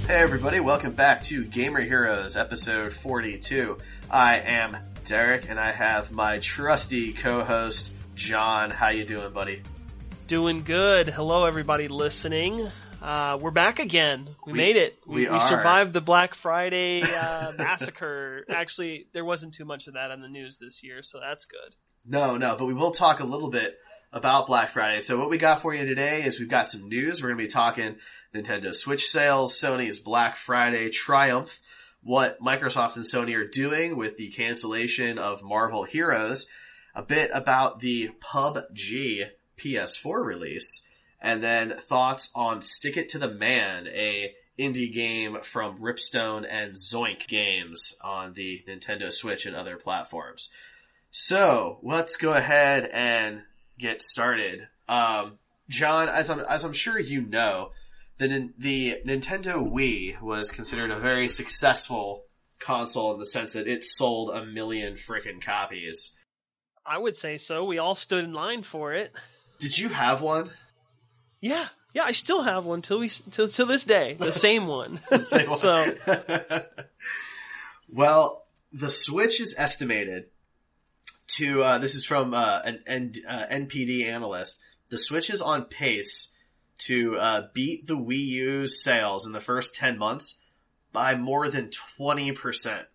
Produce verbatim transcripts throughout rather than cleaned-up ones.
Hey everybody, welcome back to Gamer Heroes episode forty-two. I am Derek and I have my trusty co-host John. How you doing, buddy? Doing good. Hello everybody listening. Uh, we're back again. We, we made it. We, we, we, we survived the Black Friday uh, massacre. Actually, there wasn't too much of that on the news this year, so that's good. No, no, but we will talk a little bit about Black Friday. So what we got for you today is we've got some news. We're going to be talking Nintendo Switch sales, Sony's Black Friday triumph, what Microsoft and Sony are doing with the cancellation of Marvel Heroes, a bit about the P U B G P S four release, and then thoughts on Stick It to the Man, a indie game from Ripstone and Zoink Games on the Nintendo Switch and other platforms. So let's go ahead and get started. Um, John, as I'm, as I'm sure you know, the, the Nintendo Wii was considered a very successful console in the sense that it sold a million frickin' copies. I would say so. We all stood in line for it. Did you have one? Yeah. Yeah, I still have one till we till, till this day. The same one. the same one. So, well, the Switch is estimated to, uh, this is from uh, an, an uh, N P D analyst, the Switch is on pace to uh, beat the Wii U's sales in the first ten months by more than twenty percent.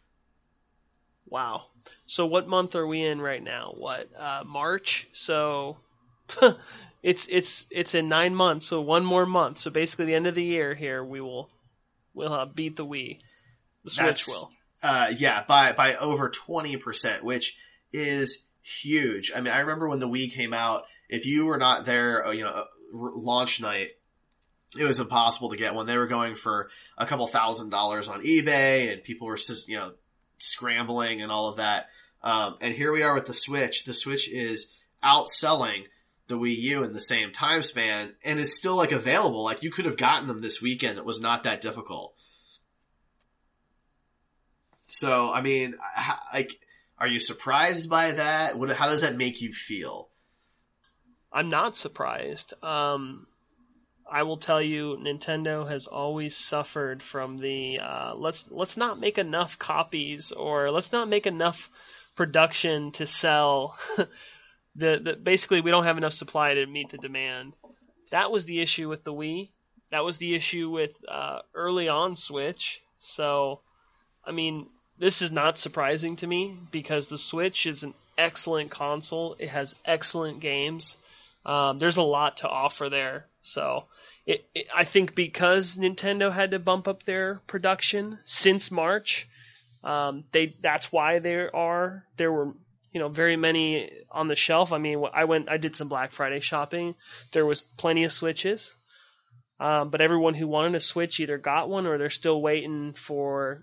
Wow. So what month are we in right now? What, uh, March? So it's it's it's in nine months, so one more month. So basically the end of the year here, we will we'll uh, beat the Wii. The Switch That's, will. Uh, yeah, by, by over twenty percent, which is huge. I mean, I remember when the Wii came out, if you were not there, you know, launch night, it was impossible to get one. They were going for a couple thousand dollars on eBay, and people were just, you know, scrambling and all of that. Um, and here we are with the Switch. The Switch is outselling the Wii U in the same time span, and is still like available. Like you could have gotten them this weekend. It was not that difficult. So, I mean, like, are you surprised by that? What, how does that make you feel? I'm not surprised. Um, I will tell you, Nintendo has always suffered from the uh, let's let's not make enough copies, or let's not make enough production to sell. the, the basically, we don't have enough supply to meet the demand. That was the issue with the Wii. That was the issue with uh, early on Switch. So, I mean, this is not surprising to me because the Switch is an excellent console. It has excellent games. Um, there's a lot to offer there. So it, it, I think because Nintendo had to bump up their production since March, um, they that's why there are there were you know very many on the shelf. I mean, I went I did some Black Friday shopping. There was plenty of Switches, um, but everyone who wanted a Switch either got one or they're still waiting for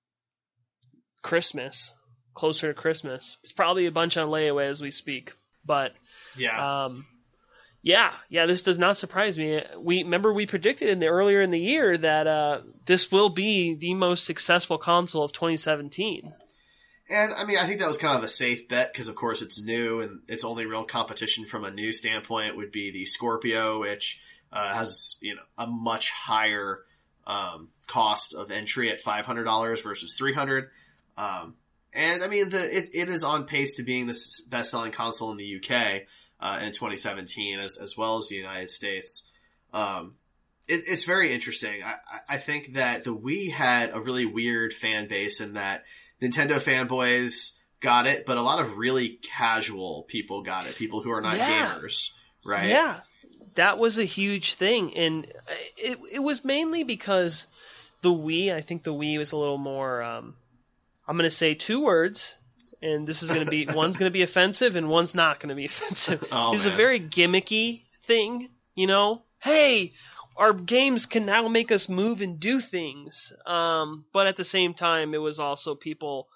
Christmas, closer to Christmas. It's probably a bunch on layaway as we speak, but yeah. Um, Yeah, yeah, this does not surprise me. We remember we predicted in the earlier in the year that uh, this will be the most successful console of twenty seventeen. And I mean, I think that was kind of a safe bet because, of course, it's new and its only real competition from a new standpoint would be the Scorpio, which uh, has you know a much higher um, cost of entry at five hundred dollars versus three hundred dollars. Um, and I mean, the it, it is on pace to being the best-selling console in the U K. Uh, in twenty seventeen, as as well as the United States. Um, it, it's very interesting. I, I think that the Wii had a really weird fan base in that Nintendo fanboys got it, but a lot of really casual people got it. People who are not yeah. gamers, right? Yeah, that was a huge thing, and it it was mainly because the Wii. I think the Wii was a little more. Um, I'm going to say two words. And this is going to be, one's going to be offensive and one's not going to be offensive. Oh, it's man. a very gimmicky thing, you know? Hey, our games can now make us move and do things. Um, but at the same time, it was also people,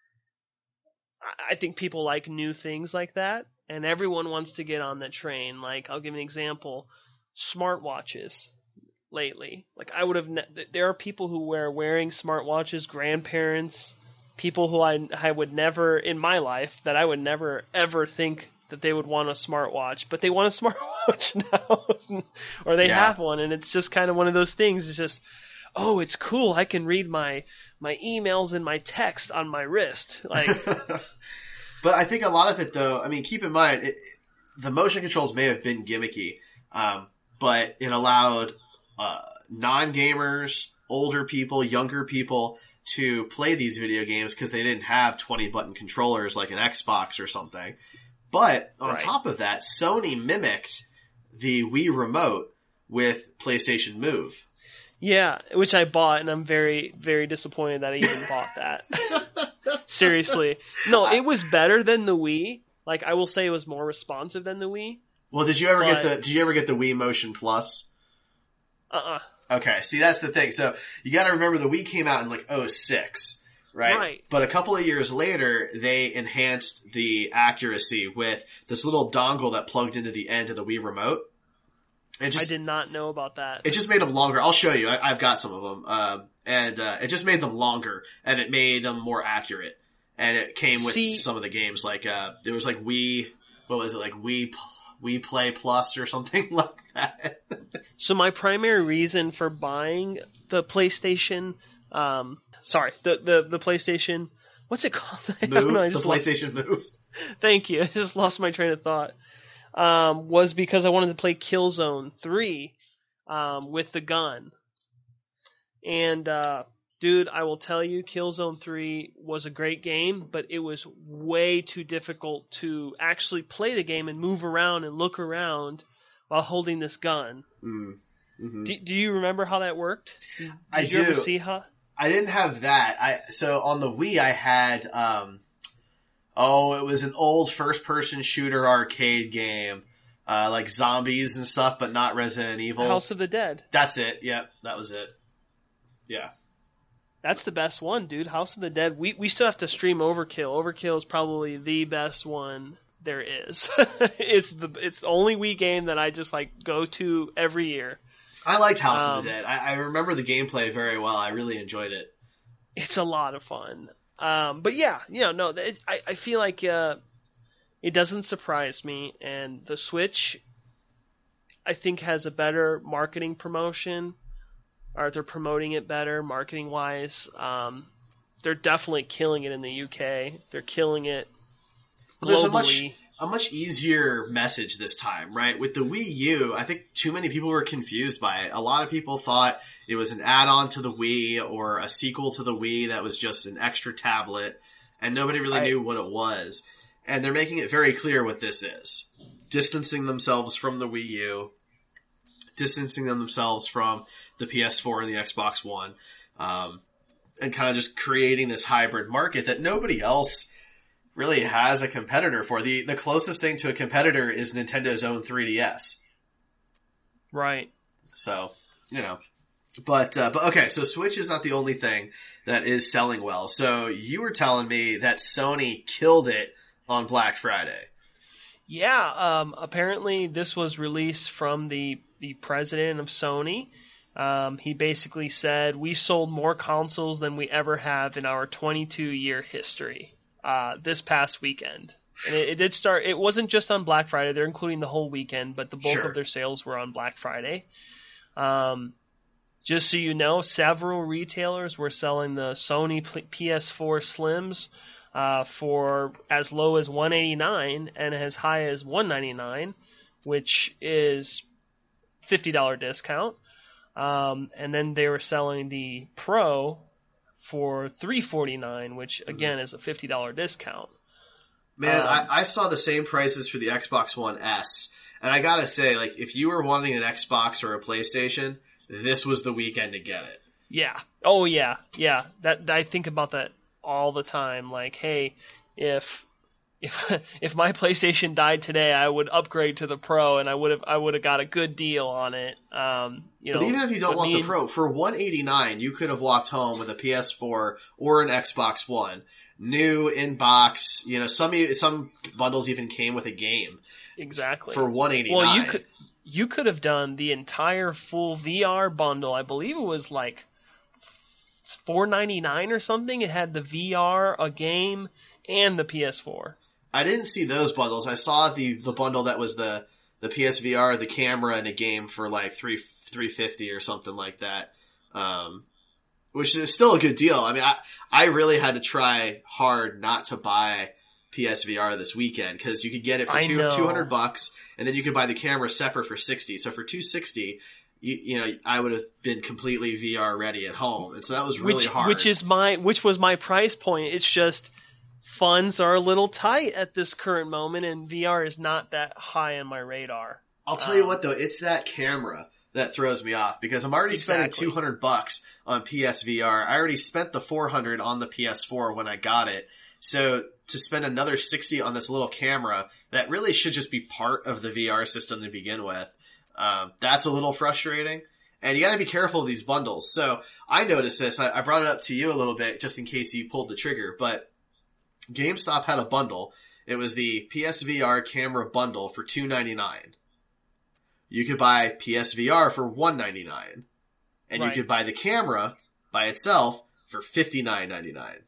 I think people like new things like that. And everyone wants to get on that train. Like, I'll give an example. Smartwatches lately. Like, I would have, ne- there are people who wear wearing smartwatches, grandparents, people who I, I would never, in my life, that I would never ever think that they would want a smartwatch, but they want a smartwatch now, or they yeah. have one, and it's just kind of one of those things. It's just, oh, it's cool. I can read my my emails and my text on my wrist. Like, but I think a lot of it, though. I mean, keep in mind, it, the motion controls may have been gimmicky, um, but it allowed uh, non-gamers, older people, younger people to play these video games because they didn't have twenty button controllers like an Xbox or something. But on right. top of that, Sony mimicked the Wii Remote with PlayStation Move. Yeah, which I bought, and I'm very, very disappointed that I even bought that. Seriously. No, it was better than the Wii. Like, I will say it was more responsive than the Wii. Well, did you ever but... get the Did you ever get the Wii Motion Plus? Uh-uh. Okay, see, that's the thing. So, you gotta remember the Wii came out in, like, oh six, right? Right. But a couple of years later, they enhanced the accuracy with this little dongle that plugged into the end of the Wii Remote. It just, I did not know about that. It just made them longer. I'll show you. I, I've got some of them. Um, and uh, it just made them longer, and it made them more accurate. And it came with See, some of the games. Like, uh, there was like Wii, what was it, like Wii, Wii Play Plus or something like that. So my primary reason for buying the PlayStation, um, sorry, the, the, the PlayStation, what's it called? I Move, don't know, I the just PlayStation lost, Move. Thank you. I just lost my train of thought. Um, was because I wanted to play Killzone three um, with the gun. And, uh, dude, I will tell you, Killzone three was a great game, but it was way too difficult to actually play the game and move around and look around while holding this gun. Mm. Mm-hmm. Do, do you remember how that worked? Did I you do. ever see how? I didn't have that. I so on the Wii I had um oh, it was an old first person shooter arcade game. Uh like zombies and stuff, but not Resident Evil. House of the Dead. That's it. Yep, that was it. Yeah. That's the best one, dude. House of the Dead. We we still have to stream Overkill. Overkill is probably the best one there is. it's the it's the only Wii game that I just like go to every year. I liked House um, of the Dead. I, I remember the gameplay very well. I really enjoyed it. It's a lot of fun. Um, but yeah, you know, no, it, I I feel like uh, it doesn't surprise me, and the Switch, I think, has a better marketing promotion. Or they're promoting it better marketing wise. Um, they're definitely killing it in the U K. They're killing it globally. There's a much a much easier message this time, right? With the Wii U, I think too many people were confused by it. A lot of people thought it was an add-on to the Wii or a sequel to the Wii that was just an extra tablet, and nobody really I, knew what it was. And they're making it very clear what this is. Distancing themselves from the Wii U, distancing themselves from the P S four and the Xbox One, um, and kind of just creating this hybrid market that nobody else really has a competitor for. The the closest thing to a competitor is Nintendo's own three D S. Right. So, you know. But, uh, but okay, so Switch is not the only thing that is selling well. So you were telling me that Sony killed it on Black Friday. Yeah, um, apparently this was released from the, the president of Sony. Um, he basically said, we sold more consoles than we ever have in our twenty-two year history uh, this past weekend. And it, it did start, it wasn't just on Black Friday, they're including the whole weekend, but the bulk Sure. of their sales were on Black Friday. Um, just so you know, several retailers were selling the Sony P S four Slims uh, for as low as one hundred eighty-nine dollars and as high as one hundred ninety-nine dollars, which is fifty dollars discount. Um, and then they were selling the Pro for three hundred forty-nine dollars, which again is a fifty dollars discount. Man, um, I, I saw the same prices for the Xbox One S, and I gotta say, like, if you were wanting an Xbox or a PlayStation, this was the weekend to get it. Yeah. Oh yeah. Yeah. That I think about that all the time. Like, hey, if if if my PlayStation died today, I would upgrade to the Pro, and I would have I would have got a good deal on it. Um, you know, but even if you don't want the and, Pro, for one hundred eighty-nine dollars, you could have walked home with a P S four or an Xbox One, new in box. You know, some some bundles even came with a game. Exactly. For one hundred eighty-nine dollars. Well, you could you could have done the entire full V R bundle. I believe it was like four ninety-nine or something. It had the V R, a game, and the P S four. I didn't see those bundles. I saw the, the bundle that was the, the P S V R, the camera, and a game for like three three fifty or something like that. Um, which is still a good deal. I mean, I, I really had to try hard not to buy P S V R this weekend because you could get it for two, 200 bucks and then you could buy the camera separate for sixty. So for two sixty, you, you know, I would have been completely V R ready at home. And so that was really which, hard. Which is my, which was my price point. It's just funds are a little tight at this current moment and V R is not that high on my radar. I'll tell um, you what though, it's that camera that throws me off because I'm already exactly. spending two hundred bucks on P S V R. I already spent the four hundred on the P S four when I got it. So to spend another sixty on this little camera that really should just be part of the V R system to begin with, um, that's a little frustrating. And you got to be careful of these bundles. So I noticed this. I, I brought it up to you a little bit just in case you pulled the trigger. But GameStop had a bundle. It was the P S V R camera bundle for two ninety-nine. You could buy P S V R for one ninety-nine. And right. you could buy the camera by itself for fifty-nine ninety-nine.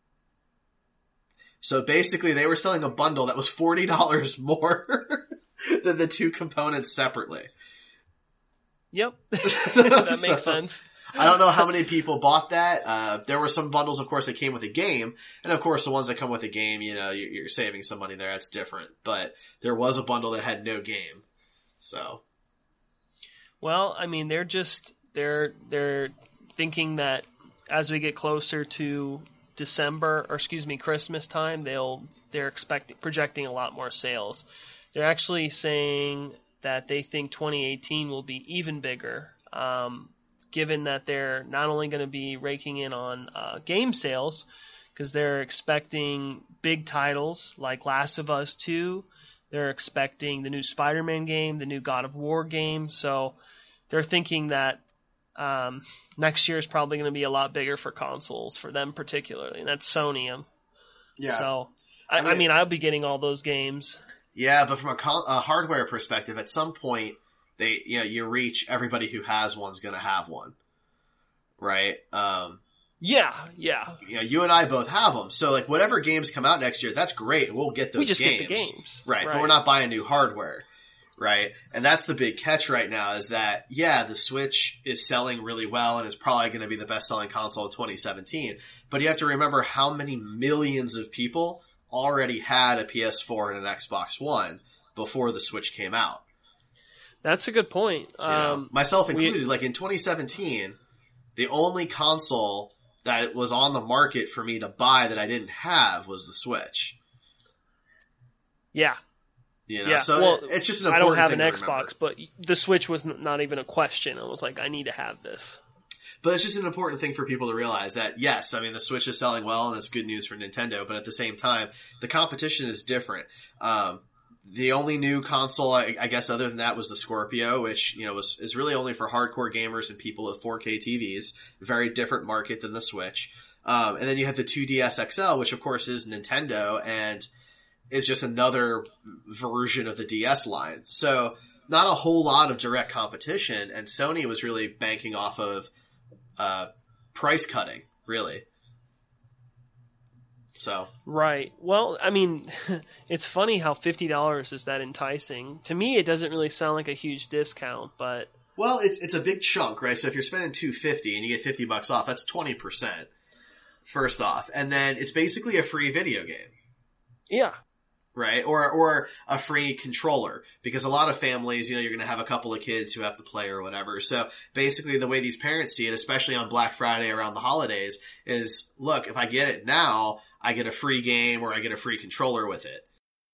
So basically they were selling a bundle that was forty dollars more than the two components separately. Yep. That makes so, sense. I don't know how many people bought that. Uh, there were some bundles, of course, that came with a game. And of course, the ones that come with a game, you know, you're, you're saving some money there. That's different. But there was a bundle that had no game. So. Well, I mean, they're just, they're, they're thinking that as we get closer to December, or excuse me, Christmas time, they'll, they're expecting, projecting a lot more sales. They're actually saying that they think twenty eighteen will be even bigger, um, given that they're not only going to be raking in on uh, game sales, because they're expecting big titles like Last of Us two, they're expecting the new Spider-Man game, the new God of War game, so they're thinking that um, next year is probably going to be a lot bigger for consoles, for them particularly, and that's Sony. Um, yeah. So, I, I, mean, I mean, I'll be getting all those games. Yeah, but from a, con- a hardware perspective, at some point, they you know you reach everybody who has one's going to have one, right? Um, yeah, yeah. You know, you and I both have them, so like whatever games come out next year, that's great. We'll get those. We just games. get the games, right, right? But we're not buying new hardware, right? And that's the big catch right now is that yeah, the Switch is selling really well and is probably going to be the best-selling console of twenty seventeen. But you have to remember how many millions of people already had a P S four and an Xbox One before the Switch came out. That's a good point. You know, um, myself included, we, like in twenty seventeen, the only console that was on the market for me to buy that I didn't have was the Switch. Yeah. You know, yeah. so well, it, it's just an important I don't have an thing Xbox, but the Switch was n- not even a question. I was like, I need to have this. But it's just an important thing for people to realize that, yes, I mean, the Switch is selling well and it's good news for Nintendo, but at the same time, the competition is different. Um, the only new console, I, I guess, other than that was the Scorpio, which, you know, was, is really only for hardcore gamers and people with four K T Vs. Very different market than the Switch. Um, and then you have the two D S X L, which of course is Nintendo and is just another version of the D S line. So not a whole lot of direct competition, and Sony was really banking off of Uh, price cutting, really. So right. Well, I mean, it's funny how fifty dollars is that enticing. To me, it doesn't really sound like a huge discount, but well, it's it's a big chunk, right? So if you're spending two hundred fifty dollars and you get fifty bucks off, that's twenty percent. First off, and then it's basically a free video game. Yeah. Right? Or or a free controller. Because a lot of families, you know, you're going to have a couple of kids who have to play or whatever. So basically the way these parents see it, especially on Black Friday around the holidays, is, look, if I get it now, I get a free game or I get a free controller with it.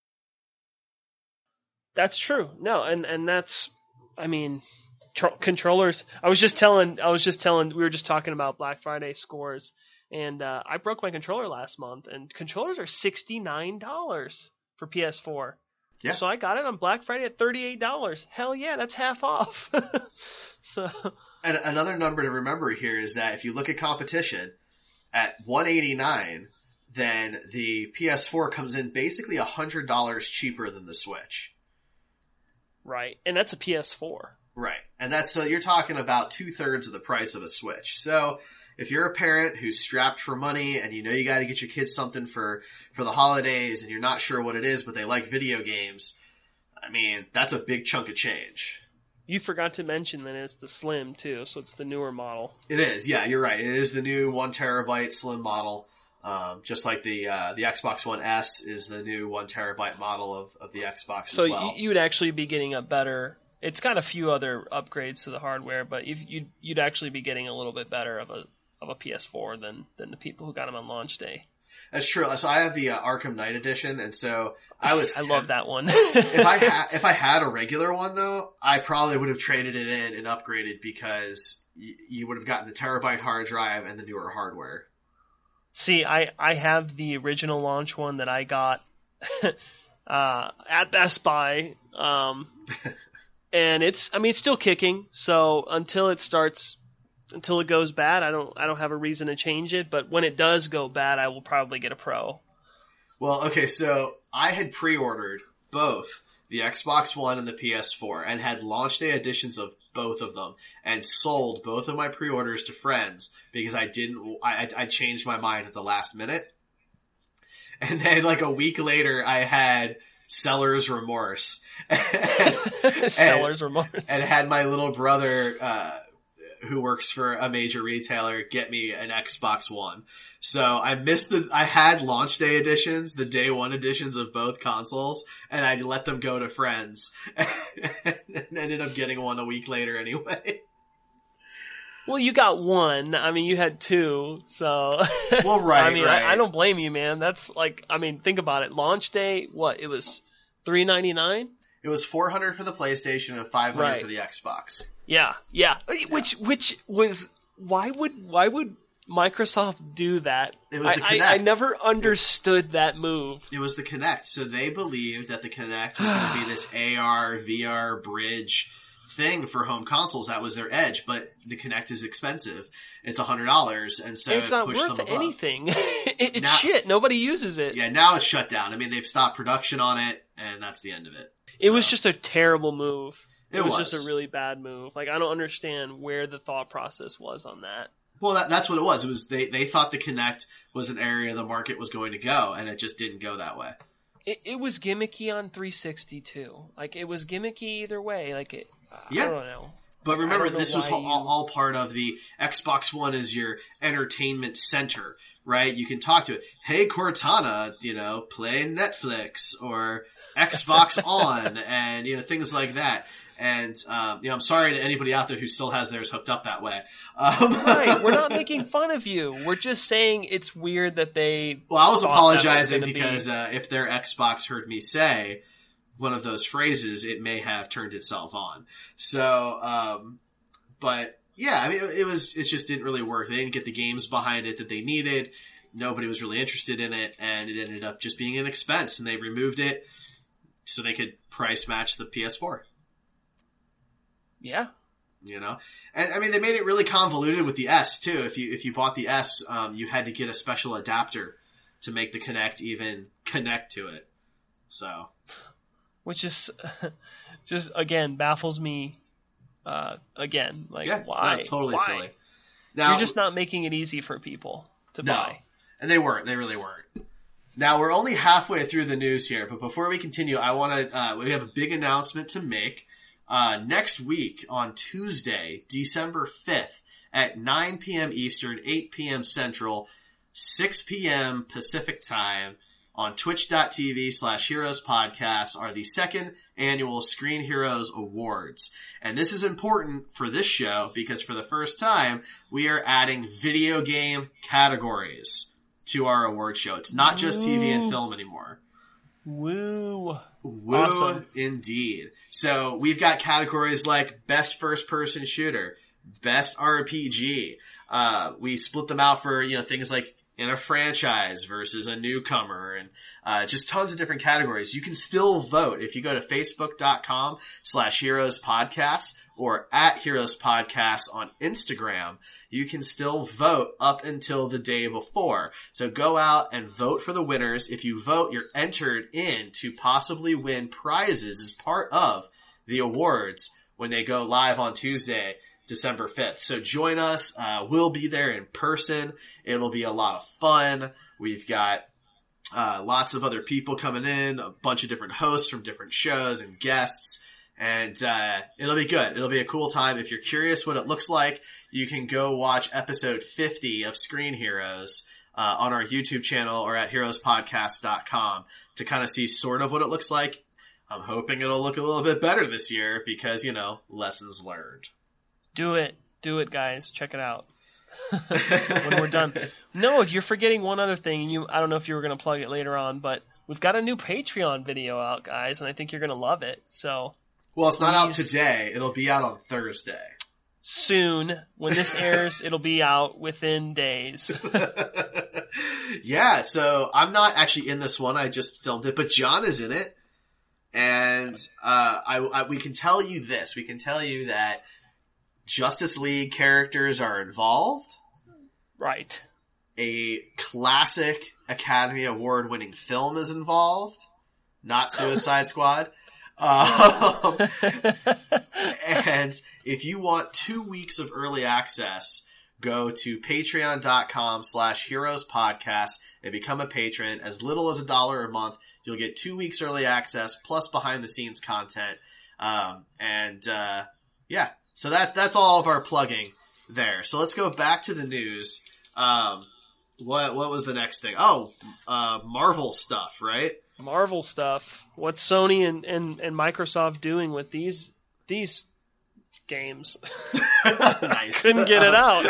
That's true. No, and, and that's, I mean, tr- controllers, I was just telling, I was just telling, we were just talking about Black Friday scores, and uh, I broke my controller last month, and controllers are sixty-nine dollars. For P S four. Yeah. So I got it on Black Friday at thirty-eight dollars. Hell yeah, that's half off. So, and another number to remember here is that if you look at competition at one eighty-nine, then the P S four comes in basically one hundred dollars cheaper than the Switch. Right. And that's a P S four. Right. And that's so you're talking about two-thirds of the price of a Switch. So if you're a parent who's strapped for money and you know you got to get your kids something for, for the holidays and you're not sure what it is, but they like video games, I mean, that's a big chunk of change. You forgot to mention that it's the Slim too, so it's the newer model. It is, yeah, you're right. It is the new one terabyte Slim model, um, just like the uh, the Xbox One S is the new one terabyte model of, of the Xbox so as well. So you would actually be getting a better. It's got a few other upgrades to the hardware, but you'd you'd actually be getting a little bit better of a of a P S four than than the people who got them on launch day. That's true. So I have the uh, Arkham Knight edition, and so I was. I temp- love that one. if I had if I had a regular one though, I probably would have traded it in and upgraded because y- you would have gotten the terabyte hard drive and the newer hardware. See, I I have the original launch one that I got uh, at Best Buy, um, and it's I mean it's still kicking. So until it starts. Until it goes bad, I don't I don't have a reason to change it, but when it does go bad, I will probably get a Pro. Well, okay, so I had pre-ordered both the Xbox One and the P S four and had launch day editions of both of them and sold both of my pre-orders to friends because I didn't I I changed my mind at the last minute. And then like a week later I had seller's remorse. and, seller's remorse. And had my little brother uh who works for a major retailer get me an Xbox One. So I missed the, I had launch day editions, the day one editions of both consoles, and I let them go to friends and ended up getting one a week later anyway. Well, you got one. I mean, you had two, so. Well, right, I mean, right. I, I don't blame you, man. That's like, I mean, think about it. Launch day, what? It was three ninety-nine? It was four hundred for the PlayStation and five hundred right. for the Xbox. Yeah, yeah, yeah. Which, which was, why would, why would Microsoft do that? It was the I, Kinect. I, I never understood that move. It was the Kinect. So they believed that the Kinect was going to be this A R, V R bridge thing for home consoles. That was their edge, but the Kinect is expensive. It's one hundred dollars, and so it's it not pushed worth them above. anything. it, it's Now, shit. Nobody uses it. Yeah, now it's shut down. I mean, they've stopped production on it, and that's the end of it. It so. was just a terrible move. It, it was, was just a really bad move. Like, I don't understand where the thought process was on that. Well, that, that's what it was. It was they, they thought the Kinect was an area the market was going to go, and it just didn't go that way. It, it was gimmicky on three sixty too. Like, it was gimmicky either way. Like, it, yeah. I don't know. But remember, know this was all, you... all part of the Xbox One is your entertainment center, right? You can talk to it. Hey, Cortana, you know, play Netflix or Xbox On, and you know things like that. And, um, you know, I'm sorry to anybody out there who still has theirs hooked up that way. Um, right. We're not making fun of you. We're just saying it's weird that they. Well, I was apologizing was because be... uh, if their Xbox heard me say one of those phrases, it may have turned itself on. So, um, but yeah, I mean, it, it was, it just didn't really work. They didn't get the games behind it that they needed. Nobody was really interested in it, and it ended up just being an expense, and they removed it so they could price match the P S four. Yeah. You know, and I mean, they made it really convoluted with the S too. If you, if you bought the S, um, you had to get a special adapter to make the Kinect even connect to it. So, which is just, again, baffles me, uh, again, like, yeah, why? No, totally why? silly. Now, you're just not making it easy for people to no, buy. And they weren't, they really weren't. Now we're only halfway through the news here, but before we continue, I want to, uh, we have a big announcement to make. Uh, next week on Tuesday, December fifth at nine p.m. Eastern, eight p.m. Central, six p.m. Pacific time on twitch.tv slash heroes podcast are the second annual Screen Heroes Awards. And this is important for this show because for the first time, we are adding video game categories to our award show. It's not just T V and film anymore. Woo. Woo, awesome. Indeed. So we've got categories like best first person shooter, best R P G. Uh, we split them out for, you know, things like in a franchise versus a newcomer and, uh, just tons of different categories. You can still vote if you go to facebook.com slash heroes podcasts or at heroes podcasts on Instagram. You can still vote up until the day before. So go out and vote for the winners. If you vote, you're entered in to possibly win prizes as part of the awards when they go live on Tuesday, December fifth. So join us. Uh, we'll be there in person. It'll be a lot of fun. We've got uh, lots of other people coming in, a bunch of different hosts from different shows and guests. And uh, it'll be good. It'll be a cool time. If you're curious what it looks like, you can go watch episode fifty of Screen Heroes uh, on our YouTube channel or at heroes podcast dot com to kind of see sort of what it looks like. I'm hoping it'll look a little bit better this year because, you know, lessons learned. Do it. Do it, guys. Check it out. When we're done. No, you're forgetting one other thing. You, I don't know if you were going to plug it later on, but we've got a new Patreon video out, guys, and I think you're going to love it. So... Well, it's not out today. It'll be out on Thursday. Soon. When this airs, it'll be out within days. Yeah, so I'm not actually in this one. I just filmed it, but John is in it. And uh, I, I, we can tell you this. We can tell you that Justice League characters are involved. Right. A classic Academy Award-winning film is involved. Not Suicide Squad. Um, and if you want two weeks of early access, go to patreon.com slash heroes podcast and become a patron. As little as a dollar a month, you'll get two weeks early access plus behind the scenes content. Um, and, uh, yeah, so that's, that's all of our plugging there. So let's go back to the news. Um, what, what was the next thing? Oh, uh, Marvel stuff, right? Marvel stuff. What's Sony and, and, and Microsoft doing with these these games? Nice. Couldn't get it out.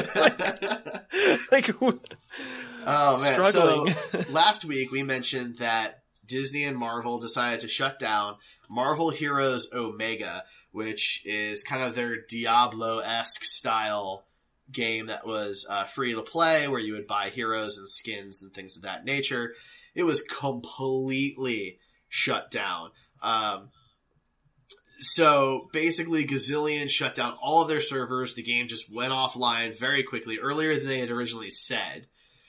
like, oh man! struggling. So last week we mentioned that Disney and Marvel decided to shut down Marvel Heroes Omega, which is kind of their Diablo-esque style game that was uh, free to play, where you would buy heroes and skins and things of that nature. It was completely shut down. Um, so basically Gazillion shut down all of their servers. The game just went offline very quickly, earlier than they had originally said.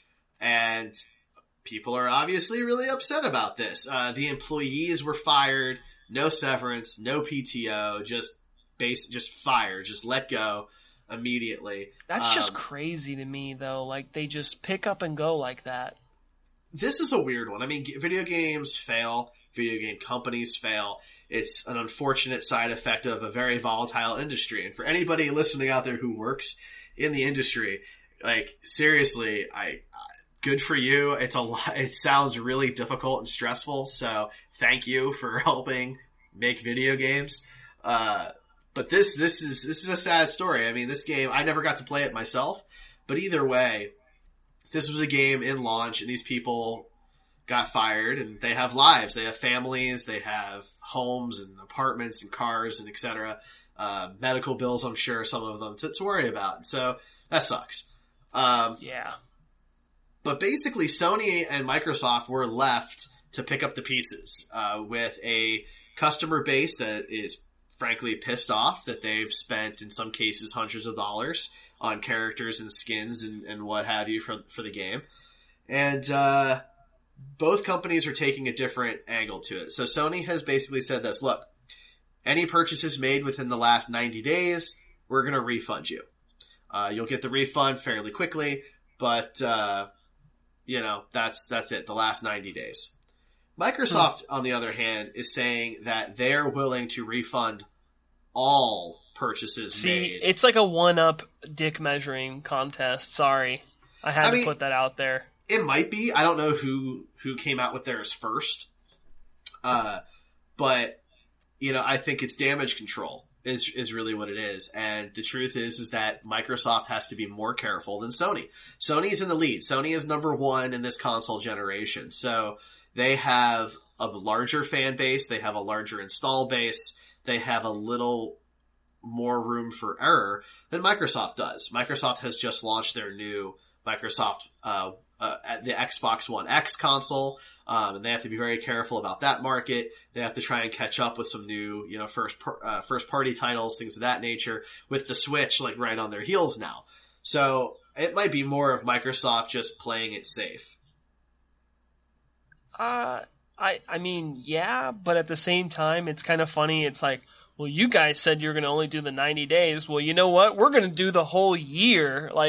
And people are obviously really upset about this. Uh, the employees were fired, no severance, no P T O, just base, just fired, just let go immediately. That's um, just crazy to me, though. Like, they just pick up and go like that. This is a weird one. I mean, video games fail. Video game companies fail. It's an unfortunate side effect of a very volatile industry. And for anybody listening out there who works in the industry, like, seriously, I, I good for you. It's a lot. It sounds really difficult and stressful. So thank you for helping make video games. Uh, but this, this is, this is a sad story. I mean, this game, I never got to play it myself, but either way, this was a game in launch, and these people got fired, and they have lives. They have families. They have homes and apartments and cars and et cetera. Uh, medical bills, I'm sure, some of them, to, to worry about. So that sucks. Um, yeah. But basically, Sony and Microsoft were left to pick up the pieces uh, with a customer base that is frankly pissed off that they've spent, in some cases, hundreds of dollars on characters and skins and, and what have you for for the game. And uh, both companies are taking a different angle to it. So Sony has basically said this: look, any purchases made within the last ninety days, we're going to refund you. Uh, you'll get the refund fairly quickly, but uh, you know, that's that's it, the last ninety days. Microsoft, on the other hand, is saying that they're willing to refund all purchases See, made. it's like a one-up dick measuring contest. Sorry. I had I to mean, put that out there. It might be. I don't know who, who came out with theirs first. Uh, but, you know, I think it's damage control is is really what it is. And the truth is, is that Microsoft has to be more careful than Sony. Sony's in the lead. Sony is number one in this console generation. So they have a larger fan base. They have a larger install base. They have a little more room for error than Microsoft does. Microsoft has just launched their new Microsoft, uh, uh, the Xbox One X console. Um, and they have to be very careful about that market. They have to try and catch up with some new, you know, first, per, uh, first party titles, things of that nature, with the Switch, like, right on their heels now. So it might be more of Microsoft just playing it safe. Uh, I, I mean, yeah, but at the same time, it's kind of funny. It's like, well, you guys said you're going to only do the ninety days. Well, you know what? We're going to do the whole year. Like,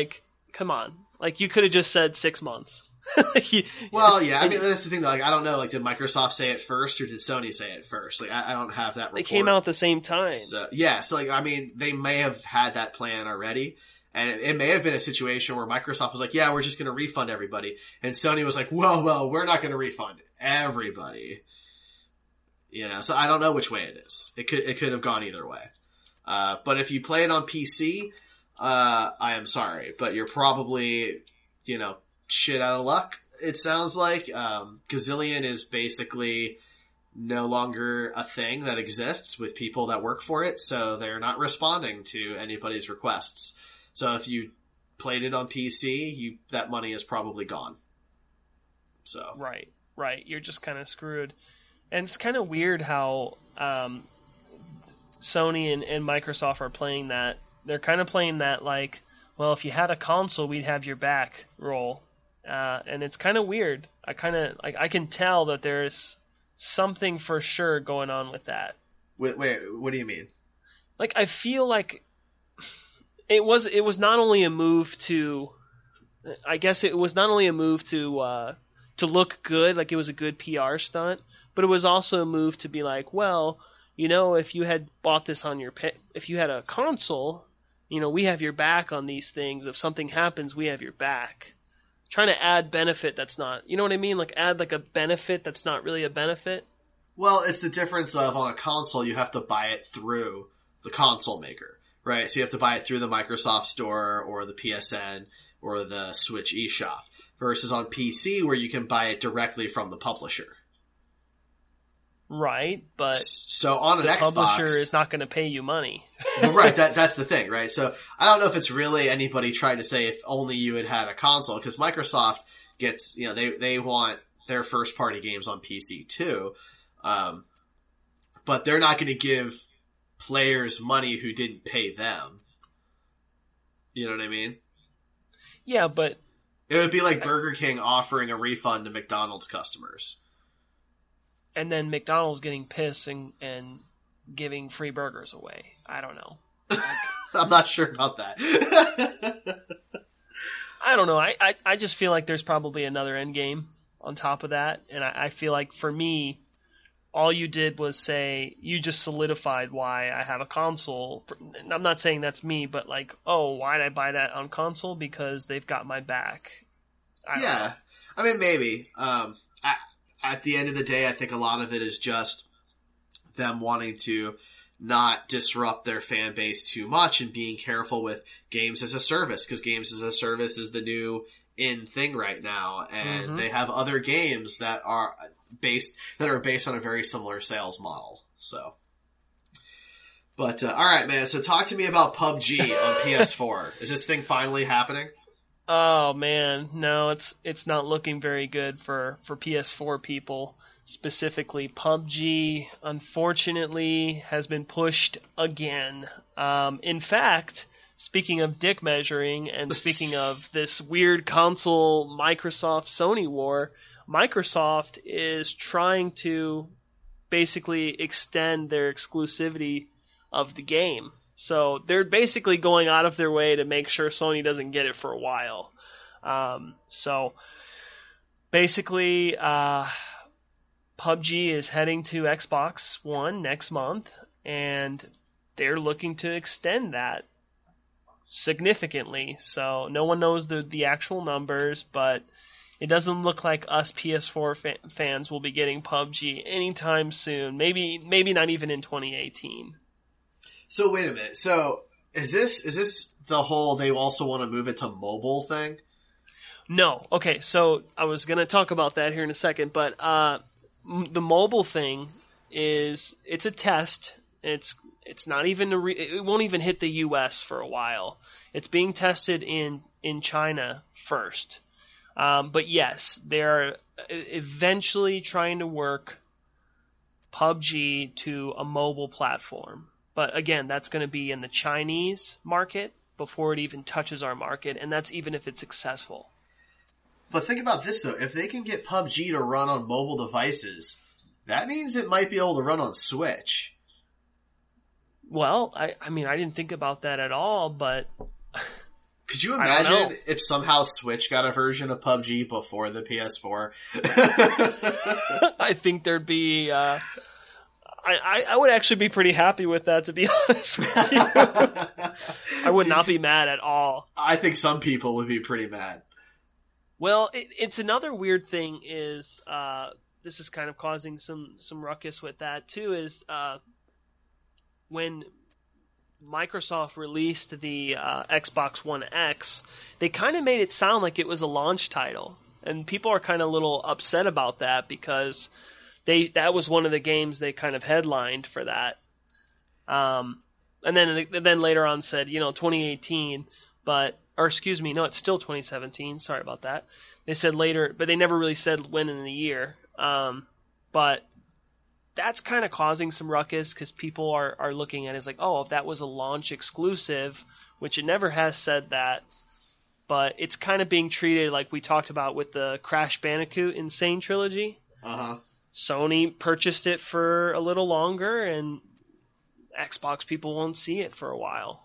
come on. Like, you could have just said six months. Well, yeah, I mean, that's the thing, though. Like, I don't know, like, did Microsoft say it first, or did Sony say it first? Like, I, I don't have that report. They came out at the same time. So, yeah, so, like, I mean, they may have had that plan already, and it, it may have been a situation where Microsoft was like, yeah, we're just going to refund everybody, and Sony was like, well, well, we're not going to refund everybody. You know, so I don't know which way it is. It could, it could have gone either way. Uh, but if you play it on P C, uh, I am sorry, but you're probably, you know, shit out of luck, it sounds like. Um, Gazillion is basically no longer a thing that exists with people that work for it, so they're not responding to anybody's requests. So if you played it on P C, you that money is probably gone. So Right, right. You're just kind of screwed. And it's kind of weird how um, Sony and, and Microsoft are playing that. They're kind of playing that like, well, if you had a console, we'd have your back role. Uh, and it's kind of weird. I kind of like I can tell that there's something for sure going on with that. Wait, wait, what do you mean? Like, I feel like it was it was not only a move to, I guess it was not only a move to uh, to look good, like it was a good P R stunt, but it was also a move to be like, well, you know, if you had bought this on your pe- if you had a console, you know, we have your back on these things. If something happens, we have your back. Trying to add benefit that's not, you know what I mean? Like, add like a benefit that's not really a benefit. Well, it's the difference of on a console, you have to buy it through the console maker, right? So you have to buy it through the Microsoft Store or the P S N or the Switch eShop versus on P C where you can buy it directly from the publisher. Right, but so on an the Xbox, publisher is not going to pay you money. Well, right, that that's the thing, right? So I don't know if it's really anybody trying to say if only you had had a console, because Microsoft gets, you know, they they want their first party games on P C too, um, but they're not going to give players money who didn't pay them. You know what I mean? Yeah, but it would be like Burger King offering a refund to McDonald's customers. And then McDonald's getting pissed and, and giving free burgers away. I don't know. Like, I'm not sure about that. I don't know. I, I, I just feel like there's probably another end game on top of that. And I, I feel like for me, all you did was say, you just solidified why I have a console. I'm not saying that's me, but like, oh, why'd I buy that on console? Because they've got my back. I yeah. I mean, maybe. Um, I, At the end of the day, I think a lot of it is just them wanting to not disrupt their fan base too much and being careful with games as a service, because games as a service is the new in thing right now, and mm-hmm. they have other games that are based that are based on a very similar sales model. So, but uh, all right, man. So talk to me about P U B G on P S four. Is this thing finally happening? Oh man, no, it's it's not looking very good for, for P S four people. Specifically, P U B G, unfortunately, has been pushed again. Um, in fact, speaking of dick measuring and speaking of this weird console Microsoft-Sony war, Microsoft is trying to basically extend their exclusivity of the game. So they're basically going out of their way to make sure Sony doesn't get it for a while. Um, so basically, uh, P U B G is heading to Xbox One next month, and they're looking to extend that significantly. So no one knows the, the actual numbers, but it doesn't look like us P S four fa- fans will be getting P U B G anytime soon. Maybe maybe not even in twenty eighteen. So wait a minute. So is this is this the whole they also want to move it to mobile thing? No. Okay, so I was going to talk about that here in a second, but uh, m- the mobile thing is it's a test. It's it's not even a re- it won't even hit the U S for a while. It's being tested in in China first. Um, but yes, they're eventually trying to work P U B G to a mobile platform. But again, that's going to be in the Chinese market before it even touches our market, and that's even if it's successful. But think about this, though. If they can get P U B G to run on mobile devices, that means it might be able to run on Switch. Well, I, I mean, I didn't think about that at all, but... Could you I don't know. imagine if somehow Switch got a version of P U B G before the P S four? I think there'd be. Uh, I, I I would actually be pretty happy with that, to be honest with you. I would not be mad at all. I think some people would be pretty mad. Well, it, it's another weird thing is uh, this is kind of causing some some ruckus with that too. Is uh, when Microsoft released the uh, Xbox One X, they kind of made it sound like it was a launch title, and people are kind of a little upset about that because they that was one of the games they kind of headlined for that. Um, and then and then later on said, you know, twenty eighteen, but or excuse me, no, it's still twenty seventeen. Sorry about that. They said later, but they never really said when in the year. Um, but that's kind of causing some ruckus because people are, are looking at it as like, oh, if that was a launch exclusive, which it never has said that, but it's kind of being treated like we talked about with the Crash Bandicoot Insane Trilogy. Uh-huh. Sony purchased it for a little longer, and Xbox people won't see it for a while.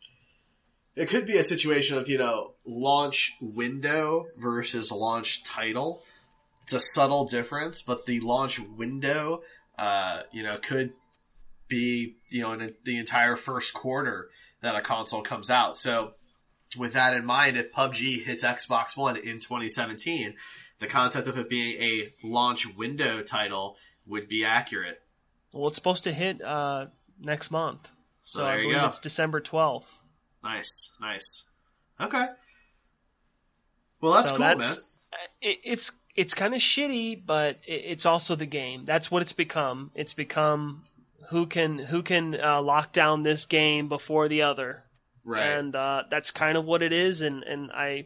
It could be a situation of, you know, launch window versus launch title. It's a subtle difference, but the launch window Uh, you know, could be, you know, in the entire first quarter that a console comes out. So with that in mind, if P U B G hits Xbox One in twenty seventeen, the concept of it being a launch window title would be accurate. Well, it's supposed to hit uh, next month. So, So there I you believe go. it's December twelfth. Nice, nice. Okay. Well, that's so cool, that's, man. It, it's it's kind of shitty, but it, it's also the game. That's what it's become. It's become who can who can uh, lock down this game before the other, Right. and uh, that's kind of what it is. And, and I,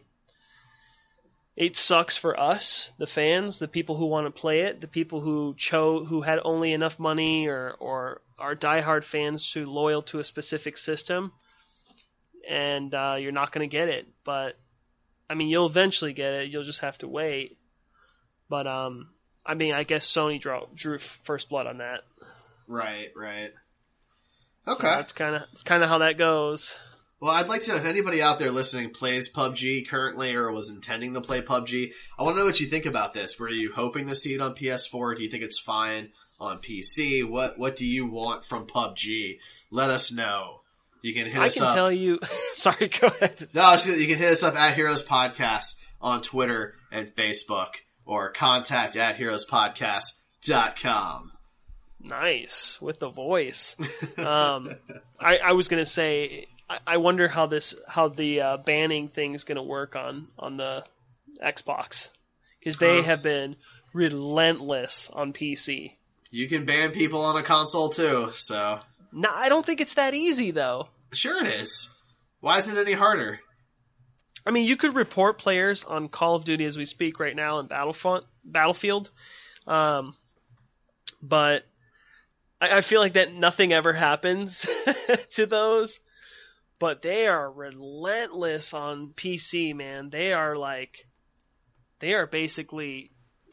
it sucks for us, the fans, the people who want to play it, the people who chose who had only enough money, or or are diehard fans who loyal to a specific system, and uh, you're not going to get it. But I mean, you'll eventually get it. You'll just have to wait. But, um, I mean, I guess Sony drew, drew first blood on that. Right, right. So Okay. that's kind of that's kind of how that goes. Well, I'd like to know if anybody out there listening plays P U B G currently or was intending to play P U B G. I want to know what you think about this. Were you hoping to see it on P S four? Do you think it's fine on P C? What What do you want from P U B G? Let us know. You can hit I us can up. tell you. Sorry, go ahead. No, it's- you can hit us up at Heroes Podcast on Twitter and Facebook, or contact at heroes podcast dot com. Nice with the voice. Um, I, I was gonna say, I, I wonder how this, how the uh, banning thing is gonna work on on the Xbox, because they Uh. have been relentless on P C. You can ban people on a console too, so No, I don't think it's that easy though. sure it is. Why isn't it any harder? I mean, you could report players on Call of Duty as we speak right now in Battlefront, Battlefield, um, but I, I feel like that nothing ever happens to those. But they are relentless on P C, man. They are like, they are basically,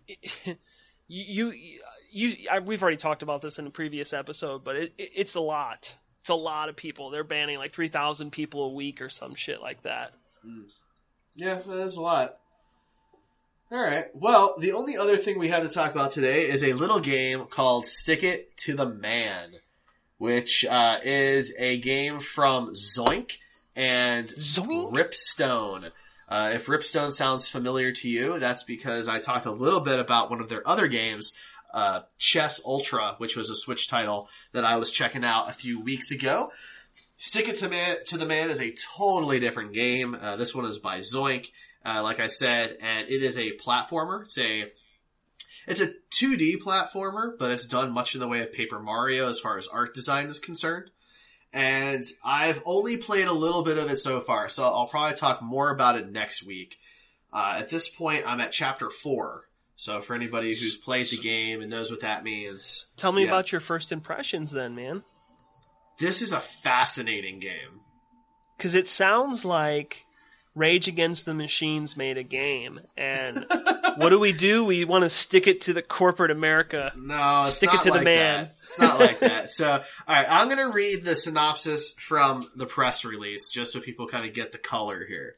you, you, you I, we've already talked about this in a previous episode, but it, it, it's a lot. It's a lot of people. They're banning like three thousand people a week or some shit like that. Yeah, that is a lot. Alright, well, the only other thing we have to talk about today is a little game called Stick It to the Man, which uh, is a game from Zoink and Zoink? Ripstone. Uh, if Ripstone sounds familiar to you, that's because I talked a little bit about one of their other games, uh, Chess Ultra, which was a Switch title that I was checking out a few weeks ago. Stick It to, man, to the Man is a totally different game. Uh, this one is by Zoink, uh, like I said, and it is a platformer. It's a, it's a two D platformer, but it's done much in the way of Paper Mario as far as art design is concerned. And I've only played a little bit of it so far, so I'll probably talk more about it next week. Uh, at this point, I'm at chapter four. So for anybody who's played the game and knows what that means. Tell me yeah. about your first impressions then, man. This is a fascinating game. Because it sounds like Rage Against the Machines made a game, and What do we do? We want to stick it to the corporate America. No, it's stick not it to like the man. That. It's not like that. So, all right, I'm going to read the synopsis from the press release just so people kind of get the color here.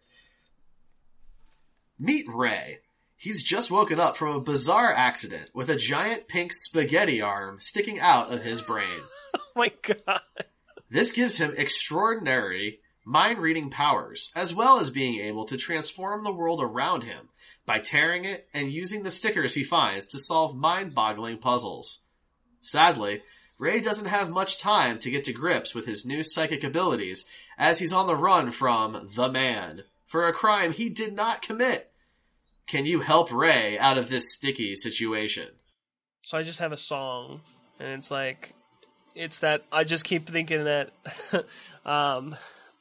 Meet Ray. He's just woken up from a bizarre accident with a giant pink spaghetti arm sticking out of his brain. Oh my god. This gives him extraordinary mind-reading powers, as well as being able to transform the world around him by tearing it and using the stickers he finds to solve mind-boggling puzzles. Sadly, Ray doesn't have much time to get to grips with his new psychic abilities, as he's on the run from the man for a crime he did not commit. Can you help Ray out of this sticky situation? So I just have a song, and it's like, it's that, I just keep thinking that, um,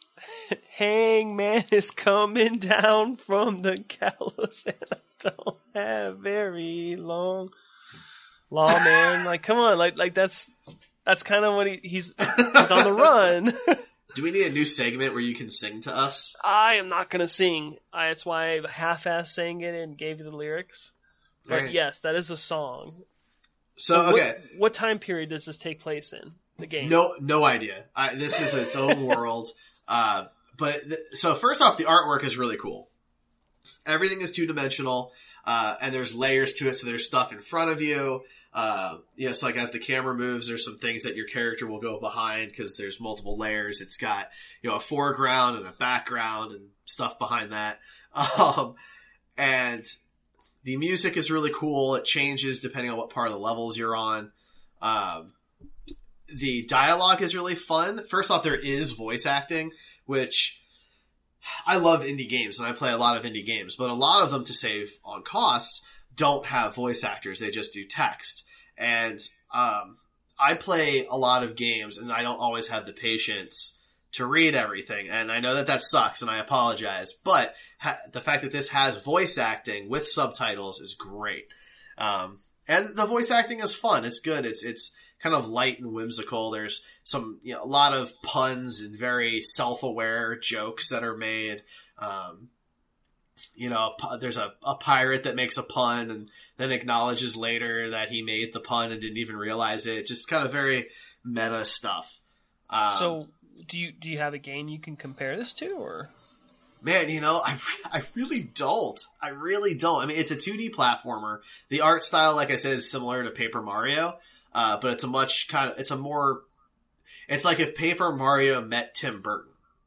Hangman is coming down from the gallows, and I don't have very long, lawman. Like, come on, like, like that's, that's kind of what he, he's, he's on the run. Do we need a new segment where you can sing to us? I am not gonna sing. I, that's why I half-ass sang it and gave you the lyrics. But Right. yes, that is a song. So, So okay. What, what time period does this take place in? The game? No, no idea. I, this is its own world. Uh, but th- so first off, the artwork is really cool. Everything is two dimensional, uh, and there's layers to it. So there's stuff in front of you. Uh, you know, so like as the camera moves, there's some things that your character will go behind because there's multiple layers. It's got, you know, a foreground and a background and stuff behind that. Um, and the music is really cool. It changes depending on what part of the levels you're on. Um, the dialogue is really fun. First off, there is voice acting, which I love indie games and I play a lot of indie games, but a lot of them, to save on costs, don't have voice actors. They just do text. And um, I play a lot of games and I don't always have the patience to read everything. And I know that that sucks and I apologize, but ha- the fact that this has voice acting with subtitles is great. Um, and the voice acting is fun. It's good. It's, it's kind of light and whimsical. There's some, you know, a lot of puns and very self-aware jokes that are made. Um, you know, there's a, a pirate that makes a pun and then acknowledges later that he made the pun and didn't even realize it. Just kind of very meta stuff. Um, So, do you do you have a game you can compare this to, or? Man, you know, I, I really don't. I really don't. I mean, it's a two D platformer. The art style, like I said, is similar to Paper Mario, uh, but it's a much kind of, it's a more, it's like if Paper Mario met Tim Burton.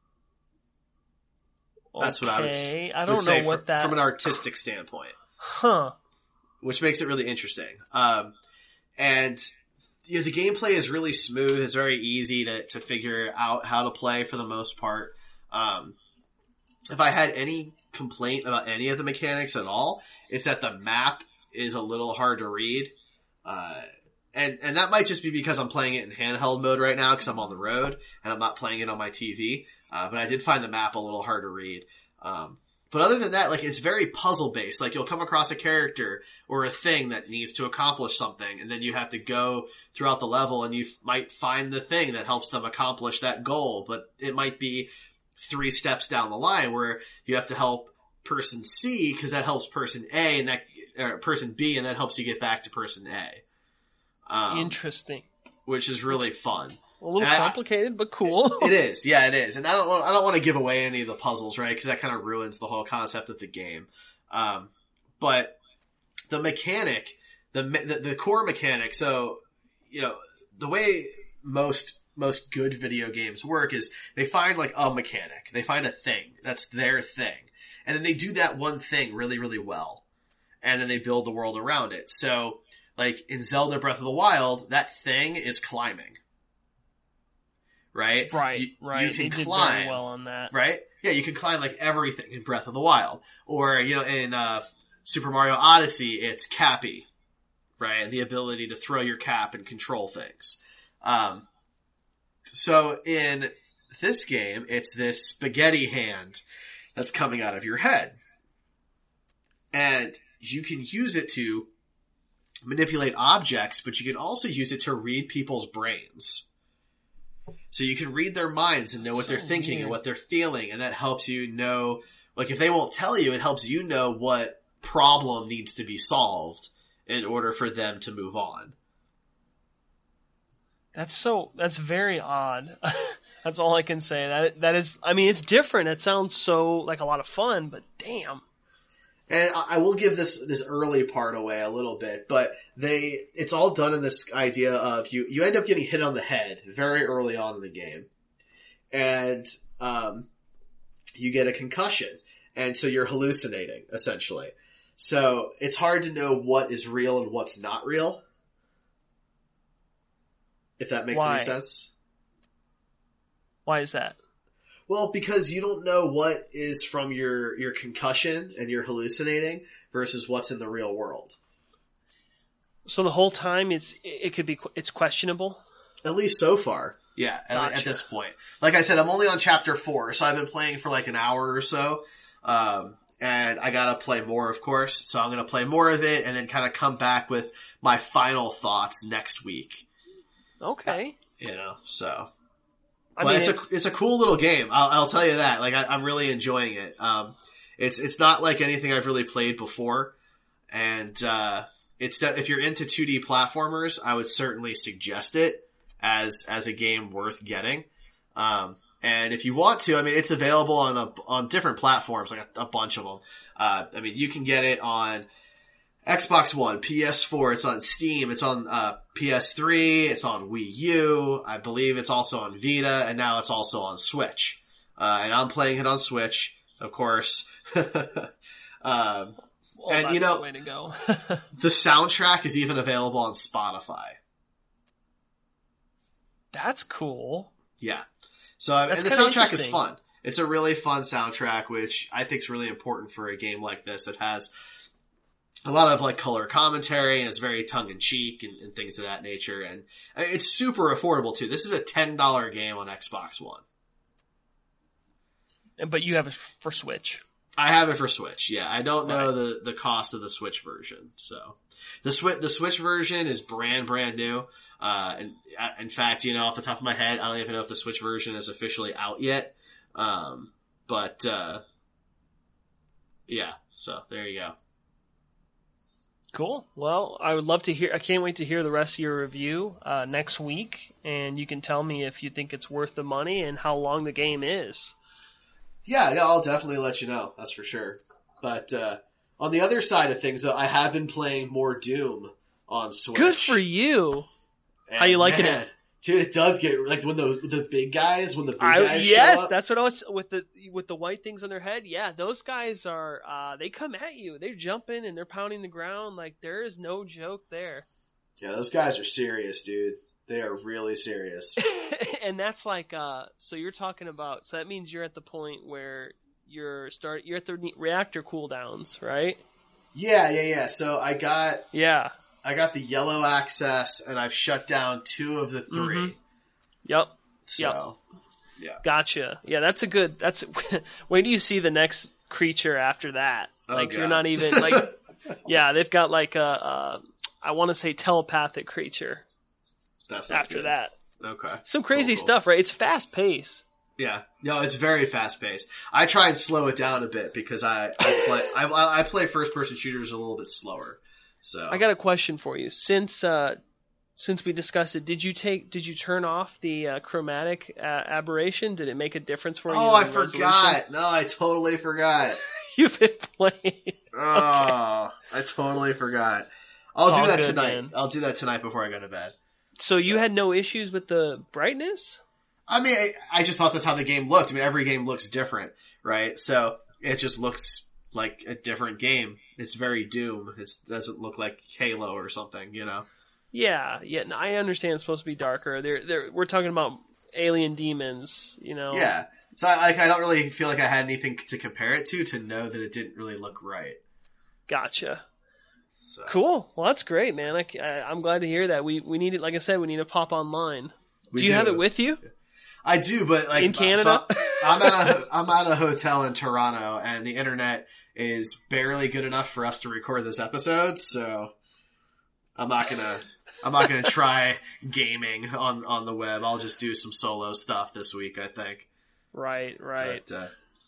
That's okay. what I would, s- I would don't say know what fr- that. from an artistic standpoint, Huh. which makes it really interesting. Um, and you know, the gameplay is really smooth. It's very easy to, to figure out how to play for the most part. Um, if I had any complaint about any of the mechanics at all, it's that the map is a little hard to read. Uh, and, and that might just be because I'm playing it in handheld mode right now because I'm on the road and I'm not playing it on my T V. Uh, but I did find the map a little hard to read. Um, but other than that, like, it's very puzzle based. Like, you'll come across a character or a thing that needs to accomplish something, and then you have to go throughout the level and you f- might find the thing that helps them accomplish that goal. But it might be three steps down the line where you have to help person C because that helps person A and that, or person B, and that helps you get back to person A. Um, Interesting. which is really fun. A little And I- complicated, but cool. It is, yeah, it is, and I don't, want, I don't want to give away any of the puzzles, right? Because that kind of ruins the whole concept of the game. Um, but the mechanic, the, the the core mechanic. So, you know, the way most most good video games work is they find like a mechanic, they find a thing that's their thing, and then they do that one thing really, really well, and then they build the world around it. So, like in Zelda Breath of the Wild, that thing is climbing. Right? Right, you, right. You can They did climb. very well on that. Right? Yeah, you can climb like everything in Breath of the Wild. Or, you know, in uh, Super Mario Odyssey, it's Cappy. Right? And the ability to throw your cap and control things. Um, so in this game, it's this spaghetti hand that's coming out of your head. And you can use it to manipulate objects, but you can also use it to read people's brains. So you can read their minds and know what So they're thinking weird. and what they're feeling, and that helps you know, like if they won't tell you, it helps you know what problem needs to be solved in order for them to move on. That's so, that's very odd. That's all I can say. That that is, I mean, it's different. It sounds so like a lot of fun, but damn. And I will give this this early part away a little bit, but they it's all done in this idea of you you end up getting hit on the head very early on in the game, and um, you get a concussion, and so you're hallucinating essentially. So it's hard to know what is real and what's not real. If that makes Why? any sense. Why is that? Well, because you don't know what is from your, your concussion and you're hallucinating versus what's in the real world. So the whole time it's it could be it's questionable. At least so far, yeah. At, Gotcha. at this point, like I said, I'm only on chapter four, so I've been playing for like an hour or so, um, and I gotta play more, of course. So I'm gonna play more of it and then kind of come back with my final thoughts next week. Okay. You know, so. I But mean, it's, it's, a it's a cool little game. I'll, I'll tell you that. Like I, I'm really enjoying it. Um, it's it's not like anything I've really played before, and uh, it's that if you're into two D platformers, I would certainly suggest it as as a game worth getting. Um, and if you want to, I mean, it's available on a, on different platforms, like a, a bunch of them. Uh, I mean, you can get it on Xbox One, P S four, it's on Steam, it's on uh, P S three, it's on Wii U, I believe it's also on Vita, and now it's also on Switch. Uh, and I'm playing it on Switch, of course. um, well, and that's you know, the way to go. the soundtrack is even available on Spotify. That's cool. Yeah. So, and That's the kinda soundtrack is interesting. fun. It's a really fun soundtrack, which I think is really important for a game like this that has a lot of like color commentary and it's very tongue in cheek and, and things of that nature. And it's super affordable too. This is a ten dollars game on Xbox One. But you have it for Switch. I have it for Switch. Yeah. I don't know Right. the, the cost of the Switch version. So the Switch, the Switch version is brand, brand new. Uh, and uh, in fact, you know, off the top of my head, I don't even know if the Switch version is officially out yet. Um, but, uh, yeah, so there you go. Cool. Well, I would love to hear. I can't wait to hear the rest of your review uh, next week, and you can tell me if you think it's worth the money and how long the game is. Yeah, yeah, I'll definitely let you know. That's for sure. But uh, on the other side of things, though, I have been playing more Doom on Switch. Good for you. And How you liking man, it? Dude, it does get like when the the big guys, when the big I, guys yes, show up. that's what I was with the with the white things on their head. Yeah, those guys are. Uh, they come at you. They're jumping and they're pounding the ground. Like there is no joke there. Yeah, those guys are serious, dude. They are really serious. And that's like. Uh, so you're talking about. So that means you're at the point where you're start. You're at the reactor cooldowns, right? Yeah, yeah, yeah. So I got Yeah. I got the yellow access, and I've shut down two of the three. Mhm. Yep. So, yeah. Gotcha. Yeah, that's a good. That's. Wait do you see the next creature after that? Oh, Like you're God. not even like. Yeah, they've got like a. a I want to say telepathic creature That's not after good. that. Okay. Some crazy Cool, cool. stuff, right? It's fast paced. Yeah, no, it's very fast paced. I try and slow it down a bit because I I play I, I play first person shooters a little bit slower. So I got a question for you. Since uh, since we discussed it, did you take did you turn off the uh, chromatic uh, aberration? Did it make a difference for you? oh, I in resolution? forgot. No, I totally forgot. You've been playing. Oh, I totally forgot. I'll All do that good, tonight. man. I'll do that tonight before I go to bed. So you had no issues with the brightness? I mean, I, I just thought that's how the game looked. I mean, every game looks different, right? So it just looks like a different game. It's very Doom. It doesn't look like Halo or something, you know? Yeah, yeah. No, I understand it's supposed to be darker. They're, they're, we're talking about alien demons, you know? Yeah. So I, like, I don't really feel like I had anything to compare it to to know that it didn't really look right. Gotcha. So. Cool. Well, that's great, man. I, I, I'm glad to hear that. We we need it. Like I said, we need to pop online. We do you do. have it with you? I do, but like In Canada? so I'm at a I'm at a hotel in Toronto, and the internet is barely good enough for us to record this episode. So I'm not gonna I'm not gonna try gaming on on the web. I'll just do some solo stuff this week, I think. Right, right. But, uh,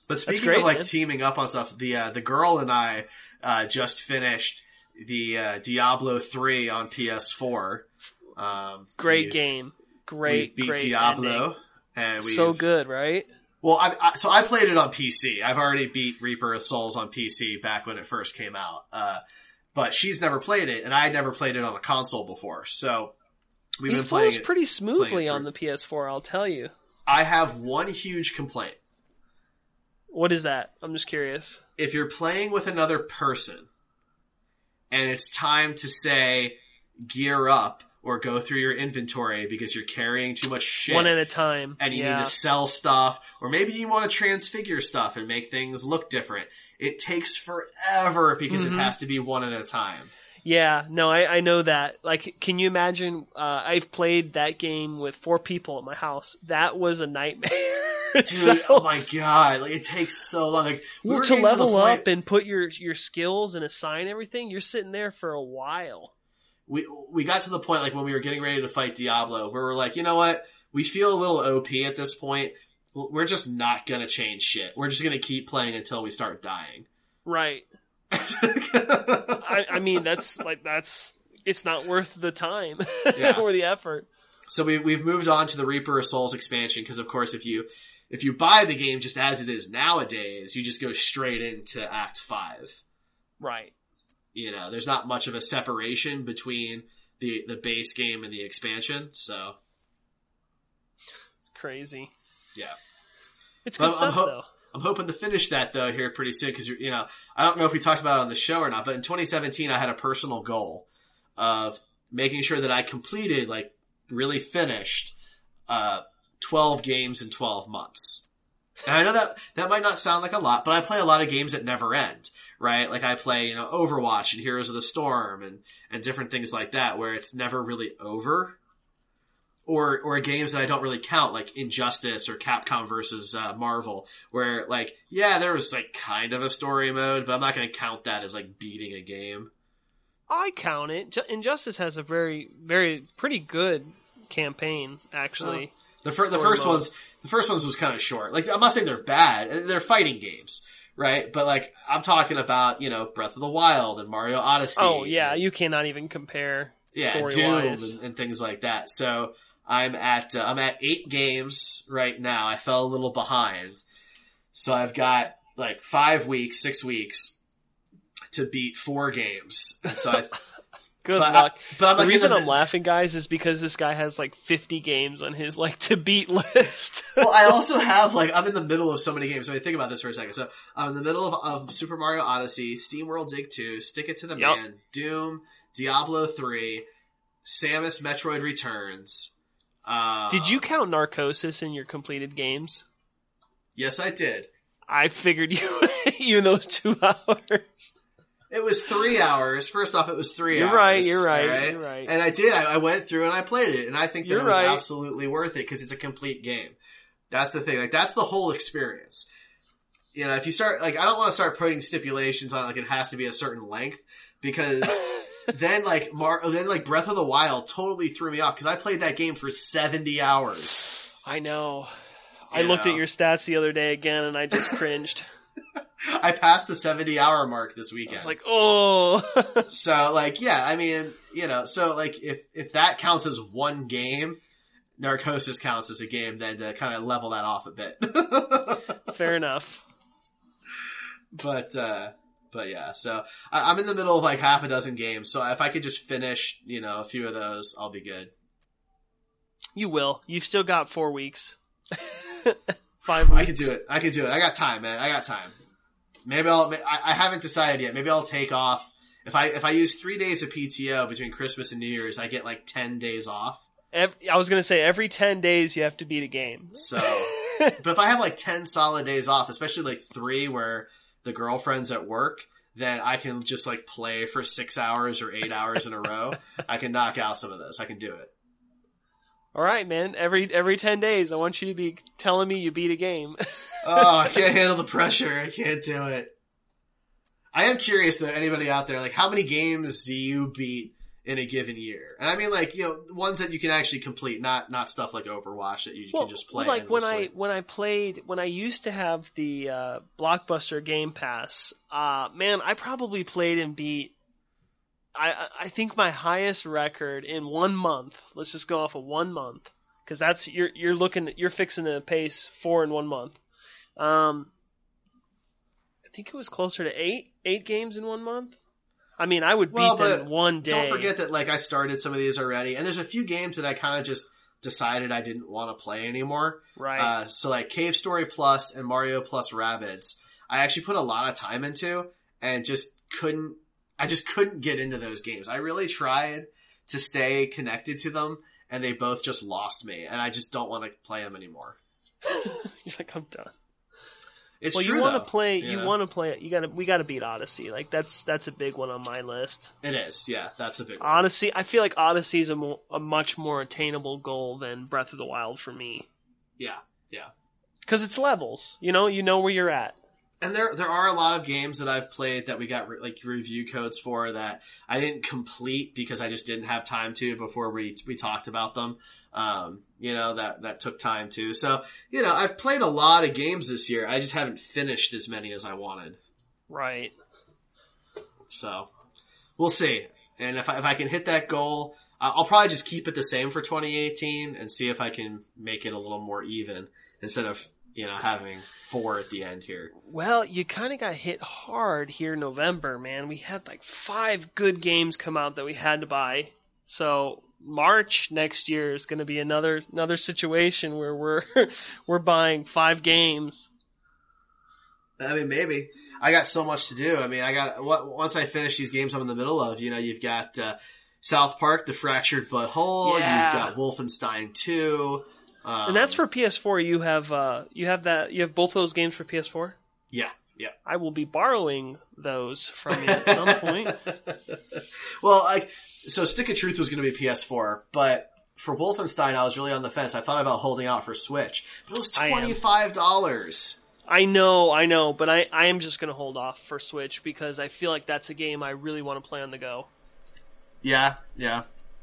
But speaking great, of like man. teaming up on stuff, the uh, the girl and I uh, just finished the uh, Diablo three on P S four. Um, great game, great, we beat great Diablo, ending. and we So good, right? Well, I, I, so I played it on P C. I've already beat Reaper of Souls on P C back when it first came out. Uh, but she's never played it, and I had never played it on a console before. So we've It been playing flows it pretty playing smoothly it on through. the P S four, I'll tell you. I have one huge complaint. What is that? I'm just curious. If you're playing with another person, and it's time to say, gear up, or go through your inventory because you're carrying too much shit. One at a time. And you yeah. need to sell stuff, or maybe you want to transfigure stuff and make things look different. It takes forever because Mm-hmm. it has to be one at a time. Yeah, no, I, I know that. Like, can you imagine? Uh, I've played that game with four people at my house. That was a nightmare. Dude, So- oh my god, like it takes so long. Like we Well, were to getting the level point- up and put your your skills and assign everything, you're sitting there for a while. we we got to the point like when we were getting ready to fight Diablo, where we're like, you know what? We feel a little O P at this point. We're just not gonna change shit. We're just gonna keep playing until we start dying. Right. I, I mean, that's like that's it's not worth the time Yeah. or the effort. So we we've moved on to the Reaper of Souls expansion because, of course, if you if you buy the game just as it is nowadays, you just go straight into Act Five. Right. You know, there's not much of a separation between the the base game and the expansion. So It's crazy. yeah, It's good Well, I'm stuff ho- though. I'm hoping to finish that though here pretty soon because you know I don't know if we talked about it on the show or not, but in twenty seventeen I had a personal goal of making sure that I completed like really finished uh, twelve games in twelve months. And I know that that might not sound like a lot, but I play a lot of games that never end, right? Like I play, you know, Overwatch and Heroes of the Storm and, and different things like that where it's never really over. Or, or games that I don't really count, like Injustice or Capcom versus uh, Marvel, where like, yeah, there was like kind of a story mode, but I'm not going to count that as like beating a game. I count it. Ju- Injustice has a very, very pretty good campaign, actually. The, fir- the Story first mode. ones, the first ones was kind of short. Like, I'm not saying they're bad. They're fighting games, right? But like, I'm talking about, you know, Breath of the Wild and Mario Odyssey. Oh yeah, and, you cannot even compare. yeah, story Doom wise. and, and things like that. So I'm at uh, I'm at eight games right now. I fell a little behind, so I've got like five weeks, six weeks to beat four games. And so I. Good so I- luck. but I'm the like reason in the- I'm laughing, guys, is because this guy has like fifty games on his like to beat list. Well, I also have, like, I'm in the middle of so many games. I mean, think about this for a second. So, I'm in the middle of, of Super Mario Odyssey, SteamWorld Dig two, Stick It to the Yep. Man, Doom, Diablo three, Samus Metroid Returns. Uh, Did you count Narcosis in your completed games? Yes, I did. I figured you, even those two hours. It was three hours. First off, it was three You're hours. right, you're right, all you're right. And I did. I, I went through and I played it, and I think that You're it was right. absolutely worth it because it's a complete game. That's the thing. Like, that's the whole experience. You know, if you start, like, I don't want to start putting stipulations on it, like, it has to be a certain length, because then, like, Mar- then, like, Breath of the Wild totally threw me off, because I played that game for seventy hours. I know. I You looked know. at your stats the other day again, and I just cringed. I passed the seventy hour mark this I weekend. was like, oh. So, like, yeah, I mean, you know, so, like, if, if that counts as one game, Narcosis counts as a game, then to kind of level that off a bit. Fair enough. But, uh, but yeah, so I, I'm in the middle of like half a dozen games, so if I could just finish, you know, a few of those, I'll be good. You will. You've still got four weeks. Five weeks. I could do it. I could do it. I got time, man. I got time. Maybe I'll, I, I haven't decided yet. Maybe I'll take off. If I, if I use three days of P T O between Christmas and New Year's, I get like ten days off. Every, I was going to say, every ten days you have to beat a game. So, but if I have like ten solid days off, especially like three where the girlfriend's at work, then I can just like play for six hours or eight hours in a row. I can knock out some of those. I can do it. All right, man. Every every ten days, I want you to be telling me you beat a game. Oh, I can't handle the pressure. I can't do it. I am curious though, anybody out there, like how many games do you beat in a given year. And I mean, like, you know, ones that you can actually complete, not not stuff like Overwatch that you well, can just play. Like when I endlessly. when I played when I used to have the uh, Blockbuster Game Pass, uh, man, I probably played and beat. I I think my highest record in one month. Let's just go off of one month, because that's you're you're looking you're fixing to pace four in one month. Um, I think it was closer to eight eight games in one month. I mean, I would beat well, them in one day. Don't forget that, like, I started some of these already, and there's a few games that I kind of just decided I didn't want to play anymore. Right. Uh, so, like, Cave Story Plus and Mario Plus Rabbids, I actually put a lot of time into, and just couldn't. I just couldn't get into those games. I really tried to stay connected to them, and they both just lost me, and I just don't want to play them anymore. You're like, I'm done. It's well, true, you want to though, play. You, you know? want to play. You got to. We got to beat Odyssey. Like that's that's a big one on my list. It is. Yeah, that's a big one. Odyssey. I feel like Odyssey is a, mo- a much more attainable goal than Breath of the Wild for me. Yeah, yeah. Because it's levels. You know, you know where you're at. And there there are a lot of games that I've played that we got re- like review codes for that I didn't complete because I just didn't have time to before we we talked about them. Um, you know, that that took time too. So, you know, I've played a lot of games this year. I just haven't finished as many as I wanted. Right. So, we'll see. And if I, if I can hit that goal, I'll probably just keep it the same for twenty eighteen and see if I can make it a little more even instead of, you know, having four at the end here. Well, you kind of got hit hard here in November, man. We had like five good games come out that we had to buy. So March next year is going to be another another situation where we're we're buying five games. I mean, maybe. I got so much to do. I mean, I got what once I finish these games I'm in the middle of. You know, you've got uh, South Park: The Fractured But Whole. Yeah. You've got Wolfenstein two. Um, And that's for P S four. You have uh, you have that. You have both those games for P S four. Yeah, yeah. I will be borrowing those from you at some point. Well, like, so Stick of Truth was going to be P S four, but for Wolfenstein, I was really on the fence. I thought about holding out for Switch, but it was twenty-five dollars. I know, I know, but I, I am just going to hold off for Switch because I feel like that's a game I really want to play on the go. Yeah, yeah.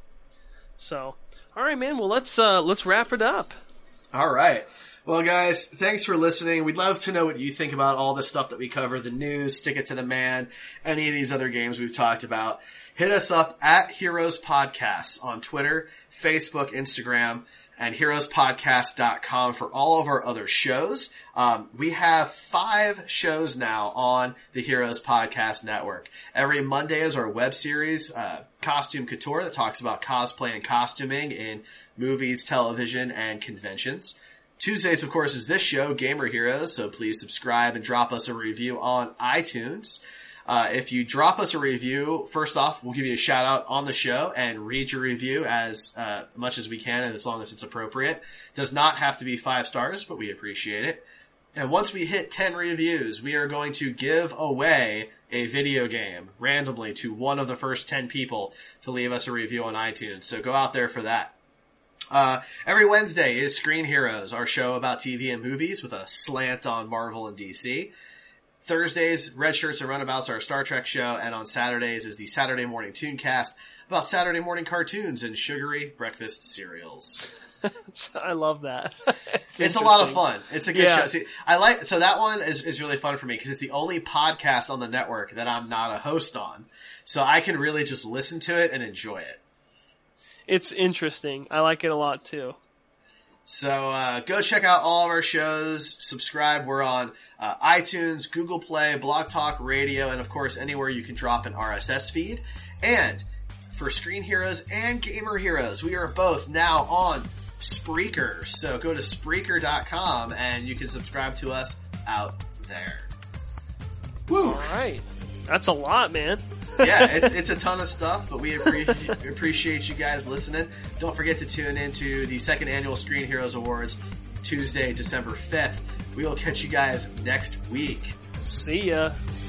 So, all right, man. Well, let's uh, let's wrap it up. All right. Well, guys, thanks for listening. We'd love to know what you think about all the stuff that we cover, the news, Stick It to the Man, any of these other games we've talked about. Hit us up at Heroes Podcasts on Twitter, Facebook, Instagram, and heroes podcast dot com for all of our other shows. Um, we have five shows now on the Heroes Podcast Network. Every Monday is our web series, uh, Costume Couture, that talks about cosplay and costuming in movies, television, and conventions. Tuesdays, of course, is this show, Gamer Heroes, so please subscribe and drop us a review on iTunes. Uh, if you drop us a review, first off, we'll give you a shout out on the show and read your review as uh, much as we can and as long as it's appropriate. Does not have to be five stars, but we appreciate it. And once we hit ten reviews, we are going to give away a video game randomly to one of the first ten people to leave us a review on iTunes. So go out there for that. Uh, every Wednesday is Screen Heroes, our show about T V and movies with a slant on Marvel and D C. Thursdays, Red Shirts and Runabouts, our Star Trek show, and on Saturdays is the Saturday Morning Tooncast about Saturday morning cartoons and sugary breakfast cereals. I love that. It's, it's a lot of fun. It's a good Yeah. show. See, I like so that one is, is really fun for me because it's the only podcast on the network that I'm not a host on, so I can really just listen to it and enjoy it. It's interesting. I like it a lot too. So uh, go check out all of our shows. Subscribe. We're on uh, iTunes, Google Play, Blog Talk Radio, and of course anywhere you can drop an R S S feed. And for Screen Heroes and Gamer Heroes, we are both now on Spreaker. So go to Spreaker dot com and you can subscribe to us out there. Woo! All right. That's a lot, man. Yeah, it's it's a ton of stuff, but we appre- appreciate you guys listening. Don't forget to tune into the second annual Screen Heroes Awards, Tuesday, December fifth. We will catch you guys next week. See ya.